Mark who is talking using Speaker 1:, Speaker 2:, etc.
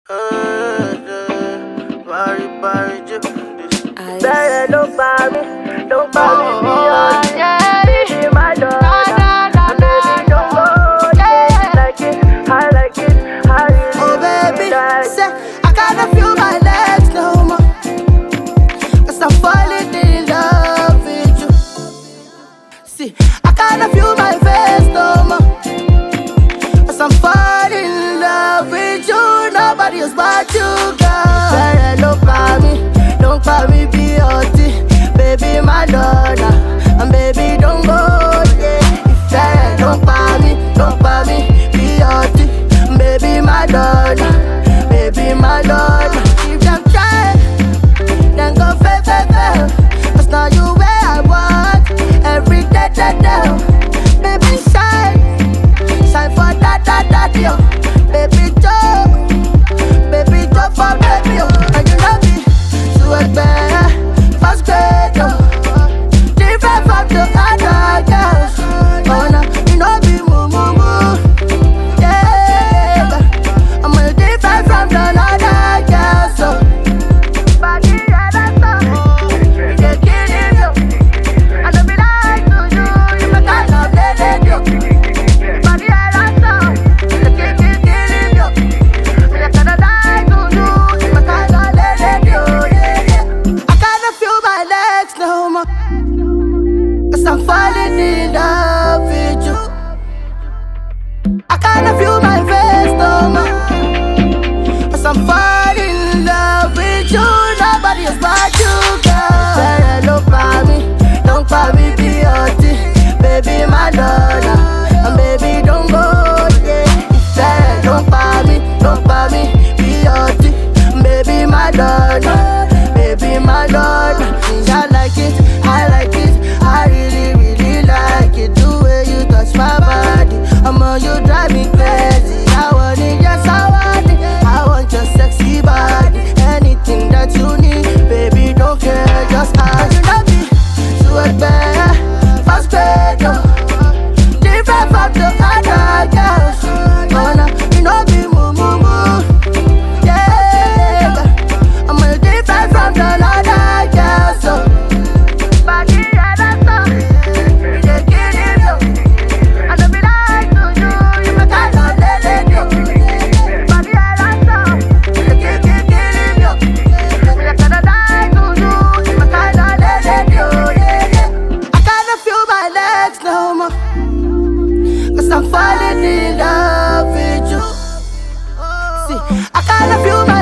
Speaker 1: Bari, bari, Bẹ́ẹ̀ ló pa mí, ló pa mí bí ọtí. Baby, my daughter, and baby, don't go. I like it, I like it, I really
Speaker 2: baby,
Speaker 1: like it.
Speaker 2: say I can't feel my legs no more, 'cause I'm falling in love with you. See, I can't feel my face no more, 'cause I'm falling in love with you. Nobody else but you, girl. Bẹ́ẹ̀ ló pa mí, don't pa mí bí ọtí. Baby, my daughter, and baby, don't go, yeah. Ìfẹ́ don't pa mí bí ọtí. Baby, my daughter, baby, my daughter. If them try, then go fail. 'Cause now you where I want, every day. Baby, shine for that, yo. Baby, Joe for baby, yo. And you know me, so it's better, fast grade, yo. Different from the other girls. Oh, no, you know me, moo. Yeah, I'm a different from the other girls, so. Body, yeah, that's all. You get killing, yo. I don't be like to you, you my kind of lady, yo. Body, yeah, that's all. You get killing, yo. I gotta die to you, you my kind of lady, yo. Yeah. I can't feel my legs no more, 'cause I'm falling in love with you. I can't feel my face no more, 'cause I'm falling in love with you. Nobody else but you, girl. Bẹ́ẹ̀ ló pa mí bí ọtí. Baby, my daughter, and baby, don't go, yeah. Ìfẹ́ don't pa mí bí ọtí. Baby, my daughter, baby, my daughter. I like it, I really like it. The way you touch my body, you drive me crazy. I want it, yes, I want it. I want your sexy body. Anything that you need, baby, don't care, just ask. You know me, so it's better, fast grade, yo. Different from the other girls. Oh, no, you know me, moo. Yeah, I'm a different from the other girls, so. Body, yeah, that's all. You get killing, yo. I don't be like to you, you my kind of lady, yo. Body, yeah, that's all. You get killing, yo. I gotta die to you, you my kind of lady, yo. Yeah. I can't feel my legs no more, 'cause I'm falling in love with you. See, I can't feel my